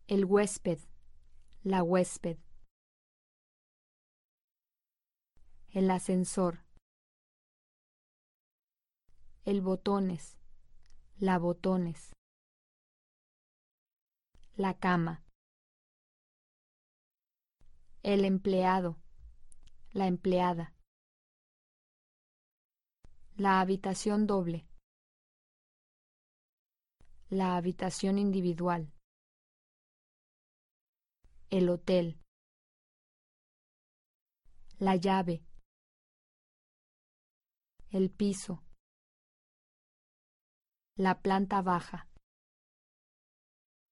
el huésped, la huésped, el ascensor, el botones, la botones, la cama, el empleado, la empleada, la habitación doble, la habitación individual, el hotel, la llave, el piso, la planta baja,